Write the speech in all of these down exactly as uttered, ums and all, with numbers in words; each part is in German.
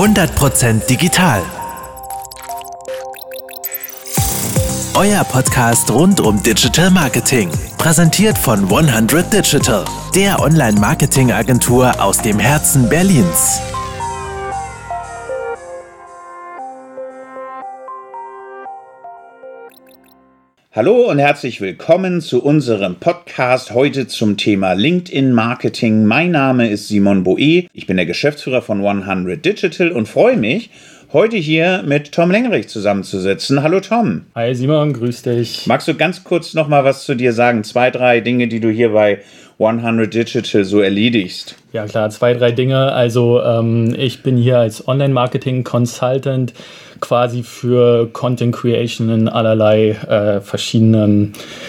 hundert Prozent digital. Euer Podcast rund um Digital Marketing. Präsentiert von hundert Digital, der Online-Marketing-Agentur aus dem Herzen Berlins. Hallo und herzlich willkommen zu unserem Podcast heute zum Thema LinkedIn-Marketing. Mein Name ist Simon Boe, ich bin der Geschäftsführer von hundert Digital und freue mich, heute hier mit Tom Lengerich zusammenzusitzen. Hallo Tom. Hi Simon, grüß dich. Magst du ganz kurz noch mal was zu dir sagen? Zwei, drei Dinge, die du hier bei hundert Digital so erledigst. Ja klar, zwei, drei Dinge. Also ähm, ich bin hier als Online-Marketing-Consultant quasi für Content Creation in allerlei äh, verschiedenen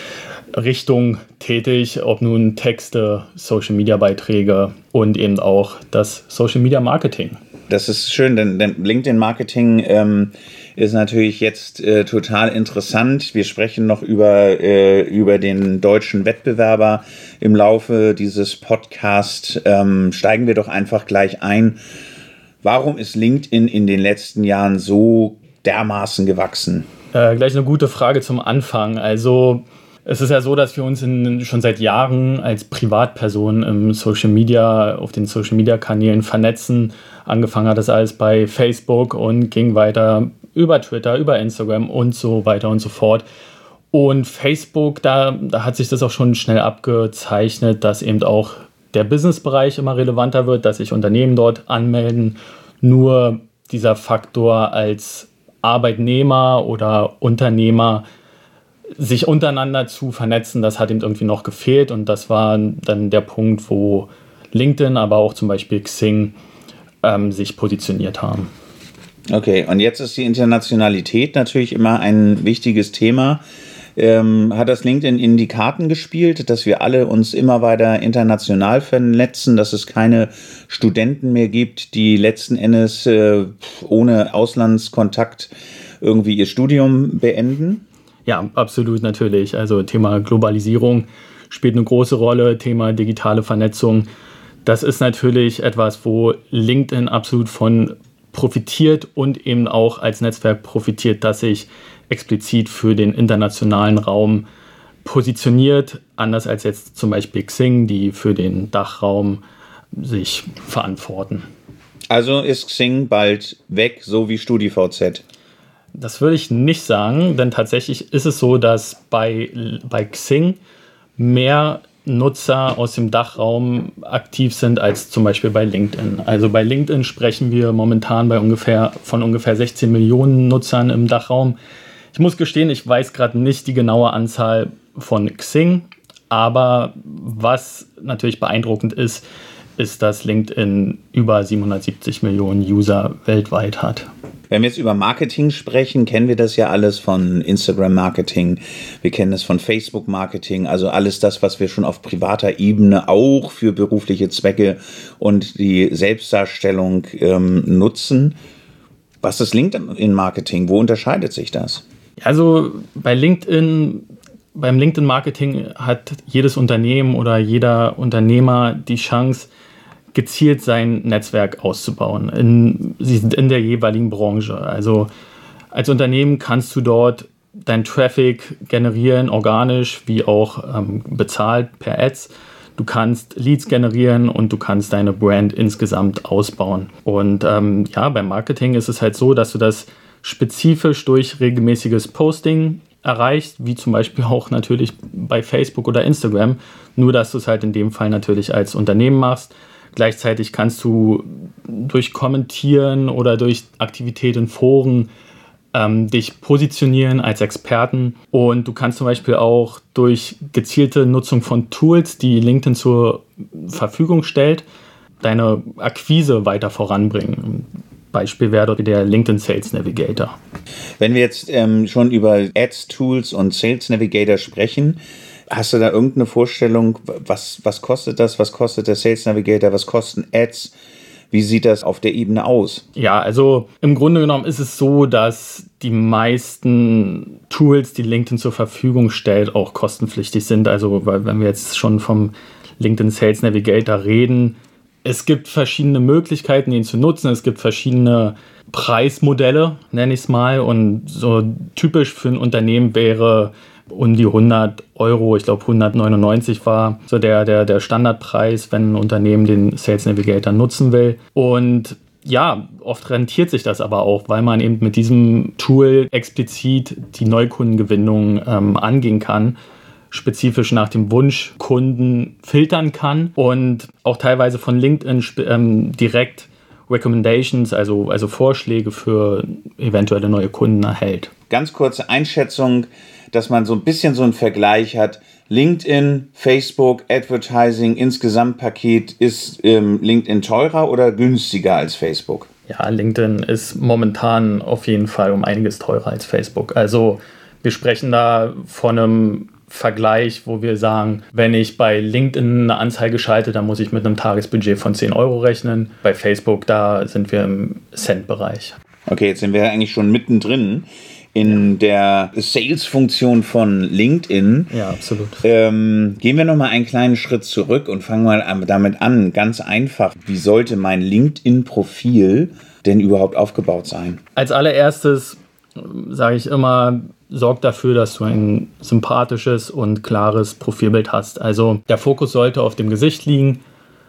Richtungen tätig, ob nun Texte, Social-Media-Beiträge und eben auch das Social-Media-Marketing. Das ist schön, denn, denn LinkedIn-Marketing ähm, ist natürlich jetzt äh, total interessant. Wir sprechen noch über, äh, über den deutschen Wettbewerber im Laufe dieses Podcasts. Ähm, steigen wir doch einfach gleich ein. Warum ist LinkedIn in den letzten Jahren so dermaßen gewachsen? Äh, gleich eine gute Frage zum Anfang. Also es ist ja so, dass wir uns in, schon seit Jahren als Privatpersonen im Social Media, auf den Social Media Kanälen vernetzen. Angefangen hat das alles bei Facebook und ging weiter über Twitter, über Instagram und so weiter und so fort. Und Facebook, da, da hat sich das auch schon schnell abgezeichnet, dass eben auch der Businessbereich immer relevanter wird, dass sich Unternehmen dort anmelden. Nur dieser Faktor als Arbeitnehmer oder Unternehmer sich untereinander zu vernetzen, das hat ihm irgendwie noch gefehlt. Und das war dann der Punkt, wo LinkedIn, aber auch zum Beispiel Xing ähm, sich positioniert haben. Okay, und jetzt ist die Internationalität natürlich immer ein wichtiges Thema. Ähm, hat das LinkedIn in die Karten gespielt, dass wir alle uns immer weiter international vernetzen, dass es keine Studenten mehr gibt, die letzten Endes äh, ohne Auslandskontakt irgendwie ihr Studium beenden? Ja, absolut natürlich. Also Thema Globalisierung spielt eine große Rolle, Thema digitale Vernetzung. Das ist natürlich etwas, wo LinkedIn absolut von profitiert und eben auch als Netzwerk profitiert, dass sich explizit für den internationalen Raum positioniert, anders als jetzt zum Beispiel Xing, die für den Dachraum sich verantworten. Also ist Xing bald weg, so wie StudiVZ? Das würde ich nicht sagen, denn tatsächlich ist es so, dass bei, bei Xing mehr Nutzer aus dem Dachraum aktiv sind als zum Beispiel bei LinkedIn. Also bei LinkedIn sprechen wir momentan bei ungefähr, von ungefähr sechzehn Millionen Nutzern im Dachraum. Ich muss gestehen, ich weiß gerade nicht die genaue Anzahl von Xing, aber was natürlich beeindruckend ist, ist, dass LinkedIn über siebenhundertsiebzig Millionen User weltweit hat. Wenn wir jetzt über Marketing sprechen, kennen wir das ja alles von Instagram-Marketing, wir kennen es von Facebook-Marketing, also alles das, was wir schon auf privater Ebene auch für berufliche Zwecke und die Selbstdarstellung ähm, nutzen. Was ist LinkedIn-Marketing? Wo unterscheidet sich das? Also bei LinkedIn, beim LinkedIn-Marketing hat jedes Unternehmen oder jeder Unternehmer die Chance, gezielt sein Netzwerk auszubauen. In, sie sind in der jeweiligen Branche. Also als Unternehmen kannst du dort deinen Traffic generieren, organisch wie auch ähm, bezahlt per Ads. Du kannst Leads generieren und du kannst deine Brand insgesamt ausbauen. Und ähm, ja, beim Marketing ist es halt so, dass du das spezifisch durch regelmäßiges Posting erreichst, wie zum Beispiel auch natürlich bei Facebook oder Instagram. Nur, dass du es halt in dem Fall natürlich als Unternehmen machst. Gleichzeitig kannst du durch Kommentieren oder durch Aktivität in Foren ähm, dich positionieren als Experten. Und du kannst zum Beispiel auch durch gezielte Nutzung von Tools, die LinkedIn zur Verfügung stellt, deine Akquise weiter voranbringen. Beispiel wäre der LinkedIn Sales Navigator. Wenn wir jetzt ähm, schon über Ads, Tools und Sales Navigator sprechen, hast du da irgendeine Vorstellung, was, was kostet das, was kostet der Sales Navigator, was kosten Ads, wie sieht das auf der Ebene aus? Ja, also im Grunde genommen ist es so, dass die meisten Tools, die LinkedIn zur Verfügung stellt, auch kostenpflichtig sind. Also weil, wenn wir jetzt schon vom LinkedIn Sales Navigator reden, Es gibt verschiedene Möglichkeiten, ihn zu nutzen. Es gibt verschiedene Preismodelle, nenne ich es mal. Und so typisch für ein Unternehmen wäre um die hundert Euro, ich glaube hundertneunundneunzig war so der, der, der Standardpreis, wenn ein Unternehmen den Sales Navigator nutzen will. Und ja, oft rentiert sich das aber auch, weil man eben mit diesem Tool explizit die Neukundengewinnung ähm, angehen kann, spezifisch nach dem Wunsch Kunden filtern kann und auch teilweise von LinkedIn ähm, direkt Recommendations, also, also Vorschläge für eventuelle neue Kunden erhält. Ganz kurze Einschätzung, dass man so ein bisschen so einen Vergleich hat. LinkedIn, Facebook, Advertising, Insgesamtpaket, ist ähm, LinkedIn teurer oder günstiger als Facebook? Ja, LinkedIn ist momentan auf jeden Fall um einiges teurer als Facebook. Also wir sprechen da von einem Vergleich, wo wir sagen, wenn ich bei LinkedIn eine Anzeige schalte, dann muss ich mit einem Tagesbudget von zehn Euro rechnen. Bei Facebook, da sind wir im Cent-Bereich. Okay, jetzt sind wir eigentlich schon mittendrin in der Sales-Funktion von LinkedIn. Ja, absolut. Ähm, gehen wir nochmal einen kleinen Schritt zurück und fangen mal damit an. Ganz einfach, wie sollte mein LinkedIn-Profil denn überhaupt aufgebaut sein? Als allererstes sage ich immer, sorg dafür, dass du ein sympathisches und klares Profilbild hast. Also der Fokus sollte auf dem Gesicht liegen,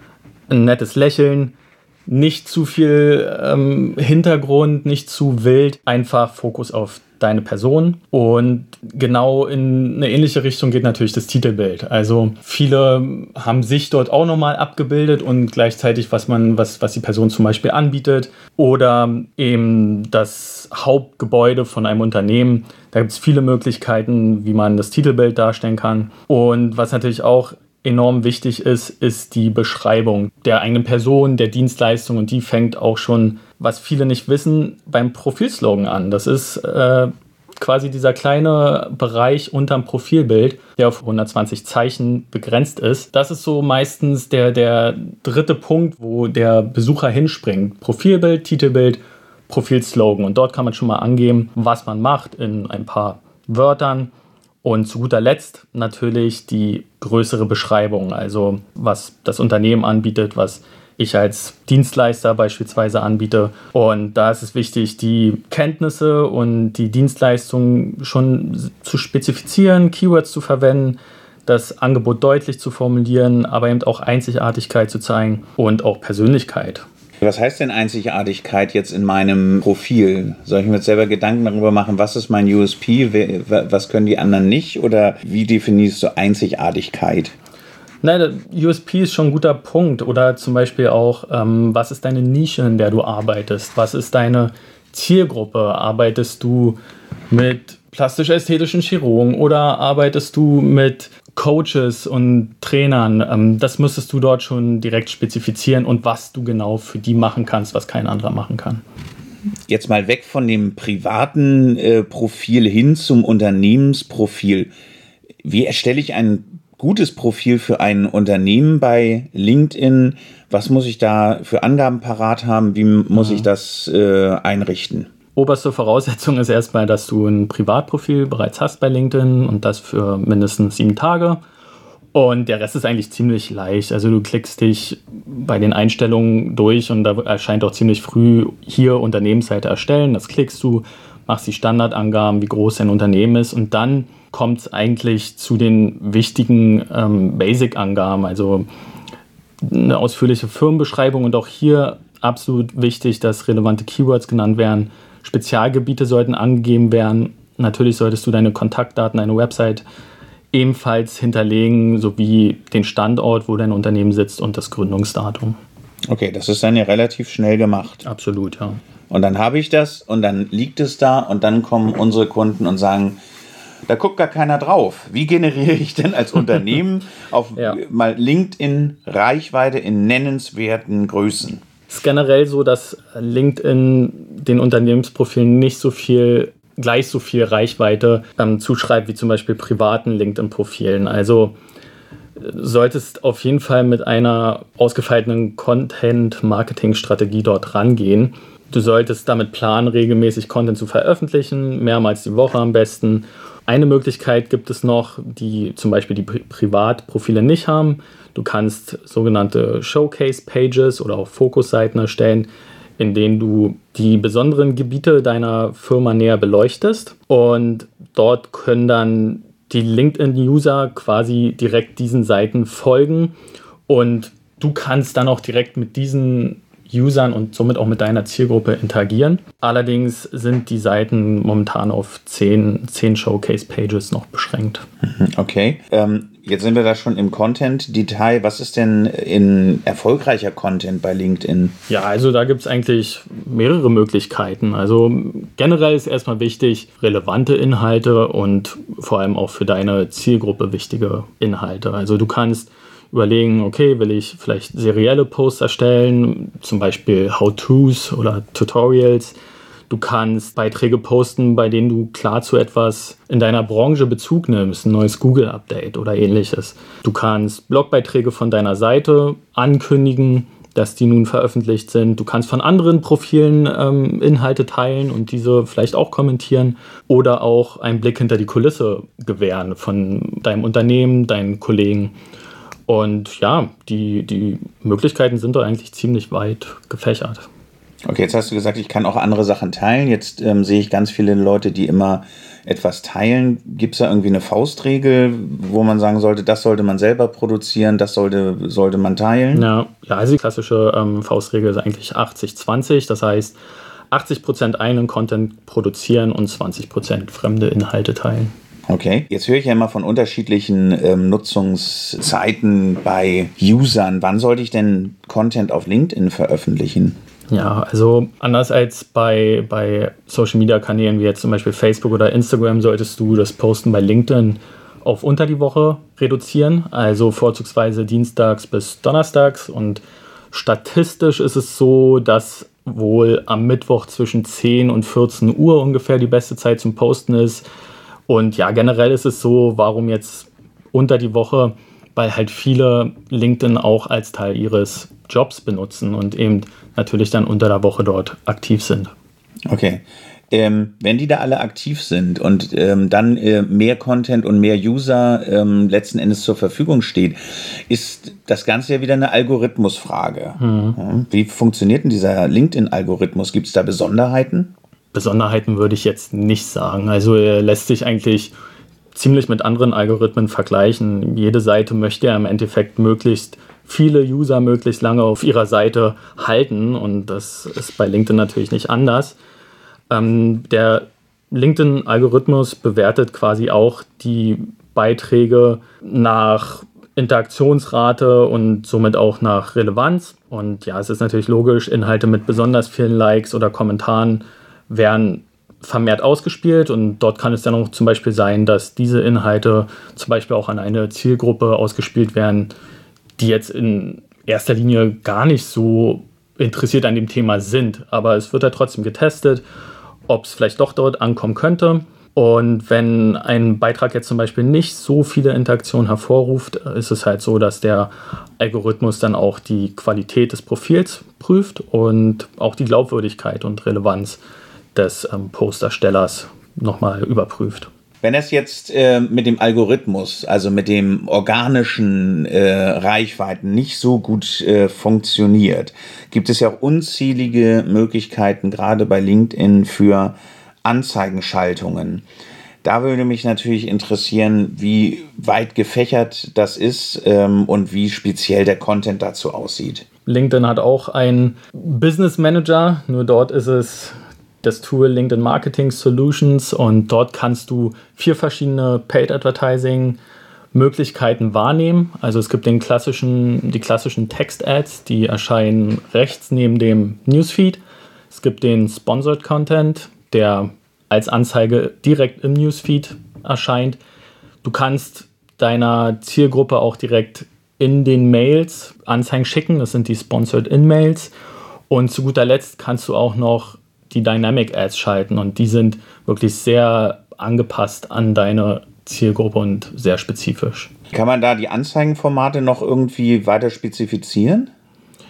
ein nettes Lächeln, nicht zu viel ähm, Hintergrund, nicht zu wild, einfach Fokus auf deine Person. Und genau in eine ähnliche Richtung geht natürlich das Titelbild. Also viele haben sich dort auch nochmal abgebildet und gleichzeitig, was man, was, was die Person zum Beispiel anbietet oder eben das Hauptgebäude von einem Unternehmen. Da gibt es viele Möglichkeiten, wie man das Titelbild darstellen kann. Und was natürlich auch enorm wichtig ist, ist die Beschreibung der eigenen Person, der Dienstleistung, und die fängt auch schon, was viele nicht wissen, beim Profilslogan an. Das ist äh, quasi dieser kleine Bereich unterm Profilbild, der auf hundertzwanzig Zeichen begrenzt ist. Das ist so meistens der, der dritte Punkt, wo der Besucher hinspringt. Profilbild, Titelbild, Profilslogan. Und dort kann man schon mal angeben, was man macht in ein paar Wörtern. Und zu guter Letzt natürlich die größere Beschreibung, also was das Unternehmen anbietet, was ich als Dienstleister beispielsweise anbiete. Und da ist es wichtig, die Kenntnisse und die Dienstleistungen schon zu spezifizieren, Keywords zu verwenden, das Angebot deutlich zu formulieren, aber eben auch Einzigartigkeit zu zeigen und auch Persönlichkeit. Was heißt denn Einzigartigkeit jetzt in meinem Profil? Soll ich mir jetzt selber Gedanken darüber machen, was ist mein U S P, was können die anderen nicht? Oder wie definierst du Einzigartigkeit? Nein, U S P ist schon ein guter Punkt. Oder zum Beispiel auch, ähm, was ist deine Nische, in der du arbeitest? Was ist deine Zielgruppe? Arbeitest du mit plastisch-ästhetischen Chirurgen oder arbeitest du mit Coaches und Trainern? Ähm, das müsstest du dort schon direkt spezifizieren und was du genau für die machen kannst, was kein anderer machen kann. Jetzt mal weg von dem privaten äh, Profil hin zum Unternehmensprofil. Wie erstelle ich ein gutes Profil für ein Unternehmen bei LinkedIn? Was muss ich da für Angaben parat haben? Wie muss ja. ich das äh, einrichten? Oberste Voraussetzung ist erstmal, dass du ein Privatprofil bereits hast bei LinkedIn und das für mindestens sieben Tage. Und der Rest ist eigentlich ziemlich leicht. Also du klickst dich bei den Einstellungen durch und da erscheint auch ziemlich früh hier Unternehmensseite erstellen. Das klickst du, machst die Standardangaben, wie groß dein Unternehmen ist und dann kommt es eigentlich zu den wichtigen ähm, Basic-Angaben, also eine ausführliche Firmenbeschreibung und auch hier absolut wichtig, dass relevante Keywords genannt werden. Spezialgebiete sollten angegeben werden. Natürlich solltest du deine Kontaktdaten, deine Website ebenfalls hinterlegen, sowie den Standort, wo dein Unternehmen sitzt und das Gründungsdatum. Okay, das ist dann ja relativ schnell gemacht. Absolut, ja. Und dann habe ich das und dann liegt es da und dann kommen unsere Kunden und sagen, da guckt gar keiner drauf. Wie generiere ich denn als Unternehmen auf ja. mal LinkedIn Reichweite in nennenswerten Größen? Es ist generell so, dass LinkedIn den Unternehmensprofilen nicht so viel, gleich so viel Reichweite ähm, zuschreibt wie zum Beispiel privaten LinkedIn-Profilen. Also solltest auf jeden Fall mit einer ausgefeilten Content-Marketing-Strategie dort rangehen. Du solltest damit planen, regelmäßig Content zu veröffentlichen, mehrmals die Woche am besten. Eine Möglichkeit gibt es noch, die zum Beispiel die Pri- Privatprofile nicht haben. Du kannst sogenannte Showcase-Pages oder auch Fokusseiten erstellen, in denen du die besonderen Gebiete deiner Firma näher beleuchtest. Und dort können dann die LinkedIn-User quasi direkt diesen Seiten folgen. Und du kannst dann auch direkt mit diesen Usern und somit auch mit deiner Zielgruppe interagieren. Allerdings sind die Seiten momentan auf zehn, zehn Showcase-Pages noch beschränkt. Okay, ähm, jetzt sind wir da schon im Content-Detail. Was ist denn in erfolgreicher Content bei LinkedIn? Ja, also da gibt es eigentlich mehrere Möglichkeiten. Also generell ist erstmal wichtig, relevante Inhalte und vor allem auch für deine Zielgruppe wichtige Inhalte. Also du kannst überlegen, okay, will ich vielleicht serielle Posts erstellen, zum Beispiel How-Tos oder Tutorials. Du kannst Beiträge posten, bei denen du klar zu etwas in deiner Branche Bezug nimmst, ein neues Google-Update oder ähnliches. Du kannst Blogbeiträge von deiner Seite ankündigen, dass die nun veröffentlicht sind. Du kannst von anderen Profilen ähm, Inhalte teilen und diese vielleicht auch kommentieren oder auch einen Blick hinter die Kulisse gewähren von deinem Unternehmen, deinen Kollegen. Und ja, die, die Möglichkeiten sind da eigentlich ziemlich weit gefächert. Okay, jetzt hast du gesagt, ich kann auch andere Sachen teilen. Jetzt ähm, sehe ich ganz viele Leute, die immer etwas teilen. Gibt es da irgendwie eine Faustregel, wo man sagen sollte, das sollte man selber produzieren, das sollte, sollte man teilen? Ja, ja, also die klassische ähm, Faustregel ist eigentlich achtzig zwanzig. Das heißt, achtzig Prozent eigenen Content produzieren und zwanzig Prozent fremde Inhalte teilen. Okay, jetzt höre ich ja immer von unterschiedlichen ähm, Nutzungszeiten bei Usern. Wann sollte ich denn Content auf LinkedIn veröffentlichen? Ja, also anders als bei, bei Social-Media-Kanälen wie jetzt zum Beispiel Facebook oder Instagram solltest du das Posten bei LinkedIn auf unter die Woche reduzieren, also vorzugsweise dienstags bis donnerstags. Und statistisch ist es so, dass wohl am Mittwoch zwischen zehn und vierzehn Uhr ungefähr die beste Zeit zum Posten ist. Und ja, generell ist es so, warum jetzt unter die Woche, weil halt viele LinkedIn auch als Teil ihres Jobs benutzen und eben natürlich dann unter der Woche dort aktiv sind. Okay. Ähm, wenn die da alle aktiv sind und ähm, dann äh, mehr Content und mehr User ähm, letzten Endes zur Verfügung steht, ist das Ganze ja wieder eine Algorithmusfrage. Mhm. Ja, wie funktioniert denn dieser LinkedIn-Algorithmus? Gibt es da Besonderheiten? Besonderheiten würde ich jetzt nicht sagen. Also er lässt sich eigentlich ziemlich mit anderen Algorithmen vergleichen. Jede Seite möchte ja im Endeffekt möglichst viele User möglichst lange auf ihrer Seite halten und das ist bei LinkedIn natürlich nicht anders. Ähm, der LinkedIn-Algorithmus bewertet quasi auch die Beiträge nach Interaktionsrate und somit auch nach Relevanz. Und ja, es ist natürlich logisch, Inhalte mit besonders vielen Likes oder Kommentaren werden vermehrt ausgespielt und dort kann es dann auch zum Beispiel sein, dass diese Inhalte zum Beispiel auch an eine Zielgruppe ausgespielt werden, die jetzt in erster Linie gar nicht so interessiert an dem Thema sind. Aber es wird ja trotzdem getestet, ob es vielleicht doch dort ankommen könnte. Und wenn ein Beitrag jetzt zum Beispiel nicht so viele Interaktionen hervorruft, ist es halt so, dass der Algorithmus dann auch die Qualität des Profils prüft und auch die Glaubwürdigkeit und Relevanz des ähm, Posterstellers nochmal überprüft. Wenn es jetzt äh, mit dem Algorithmus, also mit dem organischen äh, Reichweiten nicht so gut äh, funktioniert, gibt es ja auch unzählige Möglichkeiten, gerade bei LinkedIn, für Anzeigenschaltungen. Da würde mich natürlich interessieren, wie weit gefächert das ist ähm, und wie speziell der Content dazu aussieht. LinkedIn hat auch einen Business Manager, nur dort ist es das Tool LinkedIn Marketing Solutions und dort kannst du vier verschiedene Paid Advertising Möglichkeiten wahrnehmen. Also es gibt den klassischen, die klassischen Text-Ads, die erscheinen rechts neben dem Newsfeed. Es gibt den Sponsored Content, der als Anzeige direkt im Newsfeed erscheint. Du kannst deiner Zielgruppe auch direkt in den Mails Anzeigen schicken. Das sind die Sponsored In-Mails. Und zu guter Letzt kannst du auch noch die Dynamic Ads schalten und die sind wirklich sehr angepasst an deine Zielgruppe und sehr spezifisch. Kann man da die Anzeigenformate noch irgendwie weiter spezifizieren?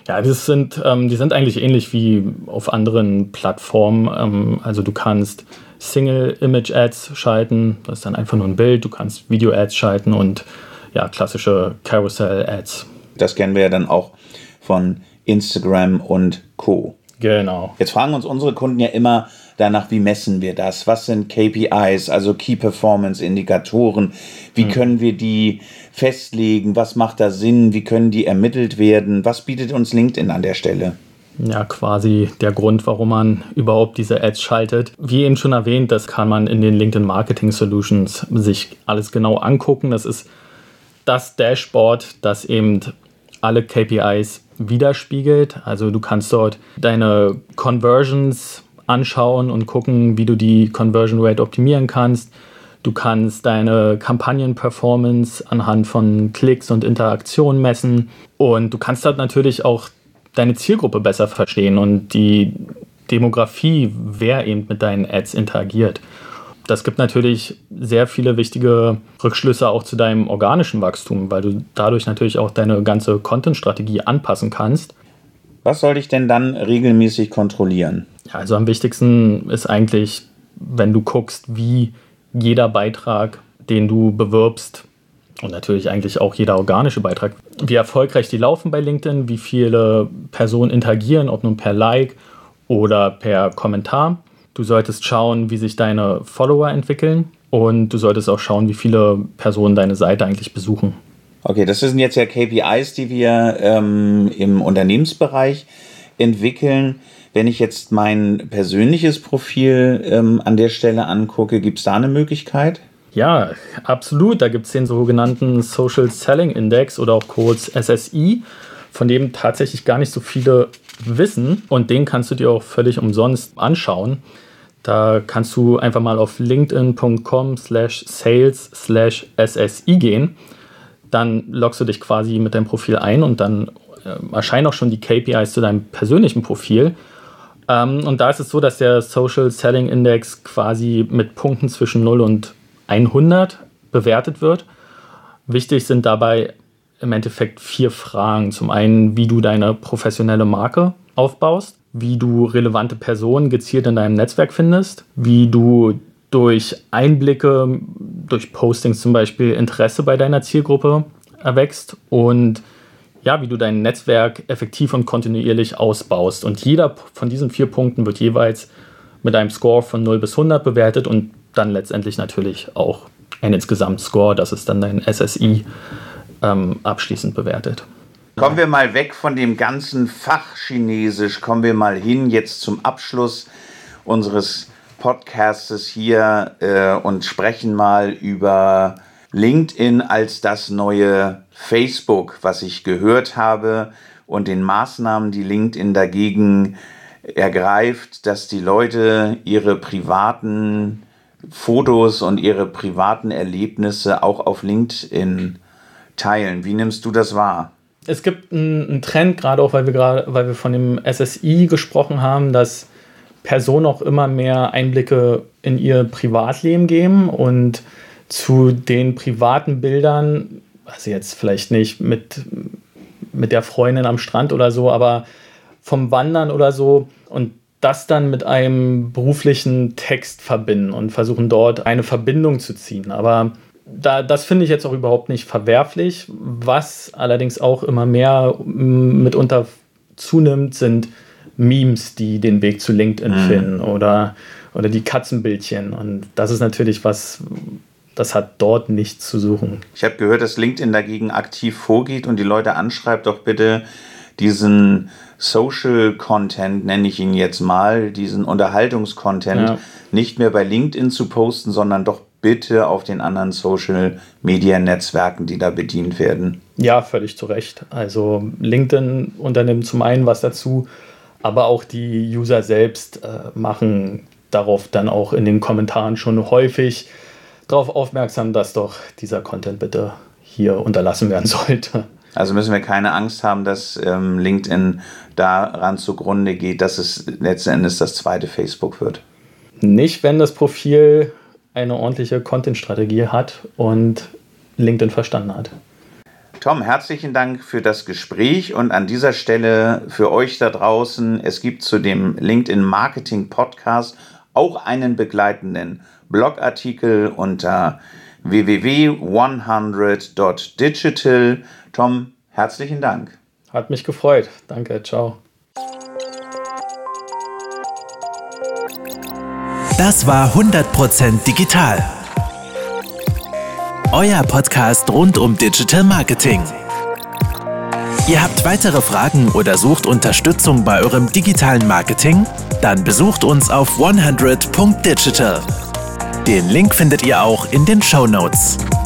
Ja, das sind, ähm, die sind eigentlich ähnlich wie auf anderen Plattformen. Ähm, also du kannst Single-Image-Ads schalten, das ist dann einfach nur ein Bild. Du kannst Video-Ads schalten und ja, klassische Carousel-Ads. Das kennen wir ja dann auch von Instagram und Co. Genau. Jetzt fragen uns unsere Kunden ja immer danach, wie messen wir das? Was sind K P Is, also Key Performance Indikatoren? Wie mhm. können wir die festlegen? Was macht da Sinn? Wie können die ermittelt werden? Was bietet uns LinkedIn an der Stelle? Ja, quasi der Grund, warum man überhaupt diese Ads schaltet. Wie eben schon erwähnt, das kann man in den LinkedIn Marketing Solutions sich alles genau angucken. Das ist das Dashboard, das eben alle K P Is widerspiegelt. Also du kannst dort deine Conversions anschauen und gucken, wie du die Conversion Rate optimieren kannst. Du kannst deine Kampagnen-Performance anhand von Klicks und Interaktionen messen. Und du kannst dort natürlich auch deine Zielgruppe besser verstehen und die Demografie, wer eben mit deinen Ads interagiert. Das gibt natürlich sehr viele wichtige Rückschlüsse auch zu deinem organischen Wachstum, weil du dadurch natürlich auch deine ganze Content-Strategie anpassen kannst. Was soll ich denn dann regelmäßig kontrollieren? Ja, also am wichtigsten ist eigentlich, wenn du guckst, wie jeder Beitrag, den du bewirbst, und natürlich eigentlich auch jeder organische Beitrag, wie erfolgreich die laufen bei LinkedIn, wie viele Personen interagieren, ob nun per Like oder per Kommentar. Du solltest schauen, wie sich deine Follower entwickeln und du solltest auch schauen, wie viele Personen deine Seite eigentlich besuchen. Okay, das sind jetzt ja K P Is, die wir ähm, im Unternehmensbereich entwickeln. Wenn ich jetzt mein persönliches Profil ähm, an der Stelle angucke, gibt es da eine Möglichkeit? Ja, absolut. Da gibt es den sogenannten Social Selling Index oder auch kurz S S I, von dem tatsächlich gar nicht so viele wissen. Und den kannst du dir auch völlig umsonst anschauen. Da kannst du einfach mal auf linkedin.com slash sales slash SSI gehen. Dann loggst du dich quasi mit deinem Profil ein und dann äh, erscheinen auch schon die K P Is zu deinem persönlichen Profil. Ähm, und da ist es so, dass der Social Selling Index quasi mit Punkten zwischen null und hundert bewertet wird. Wichtig sind dabei im Endeffekt vier Fragen. Zum einen, wie du deine professionelle Marke aufbaust, wie du relevante Personen gezielt in deinem Netzwerk findest, wie du durch Einblicke, durch Postings zum Beispiel, Interesse bei deiner Zielgruppe erwächst und ja, wie du dein Netzwerk effektiv und kontinuierlich ausbaust. Und jeder von diesen vier Punkten wird jeweils mit einem Score von null bis hundert bewertet und dann letztendlich natürlich auch ein Insgesamtscore, das ist dann dein S S I ähm, abschließend bewertet. Kommen wir mal weg von dem ganzen Fachchinesisch, kommen wir mal hin jetzt zum Abschluss unseres Podcastes hier äh, und sprechen mal über LinkedIn als das neue Facebook, was ich gehört habe, und den Maßnahmen, die LinkedIn dagegen ergreift, dass die Leute ihre privaten Fotos und ihre privaten Erlebnisse auch auf LinkedIn teilen. Wie nimmst du das wahr? Es gibt einen, einen Trend, gerade auch, weil wir gerade, weil wir von dem S S I gesprochen haben, dass Personen auch immer mehr Einblicke in ihr Privatleben geben und zu den privaten Bildern, also jetzt vielleicht nicht mit, mit der Freundin am Strand oder so, aber vom Wandern oder so, und das dann mit einem beruflichen Text verbinden und versuchen dort eine Verbindung zu ziehen. Aber da, das finde ich jetzt auch überhaupt nicht verwerflich. Was allerdings auch immer mehr mitunter zunimmt, sind Memes, die den Weg zu LinkedIn mhm. finden oder, oder die Katzenbildchen. Und das ist natürlich was, das hat dort nichts zu suchen. Ich habe gehört, dass LinkedIn dagegen aktiv vorgeht und die Leute anschreibt, doch bitte diesen Social Content, nenne ich ihn jetzt mal, diesen Unterhaltungskontent, ja. nicht mehr bei LinkedIn zu posten, sondern doch bitte auf den anderen Social Media Netzwerken, die da bedient werden. Ja, völlig zu Recht. Also LinkedIn unternimmt zum einen was dazu, aber auch die User selbst äh, machen darauf dann auch in den Kommentaren schon häufig darauf aufmerksam, dass doch dieser Content bitte hier unterlassen werden sollte. Also müssen wir keine Angst haben, dass ähm, LinkedIn daran zugrunde geht, dass es letzten Endes das zweite Facebook wird. Nicht, wenn das Profil eine ordentliche Content-Strategie hat und LinkedIn verstanden hat. Tom, herzlichen Dank für das Gespräch und an dieser Stelle für euch da draußen, es gibt zu dem LinkedIn Marketing Podcast auch einen begleitenden Blogartikel unter w w w punkt hundert punkt digital. Tom, herzlichen Dank. Hat mich gefreut. Danke, ciao. Das war hundert Prozent digital. Euer Podcast rund um Digital Marketing. Ihr habt weitere Fragen oder sucht Unterstützung bei eurem digitalen Marketing? Dann besucht uns auf hundert punkt digital. Den Link findet ihr auch in den Shownotes.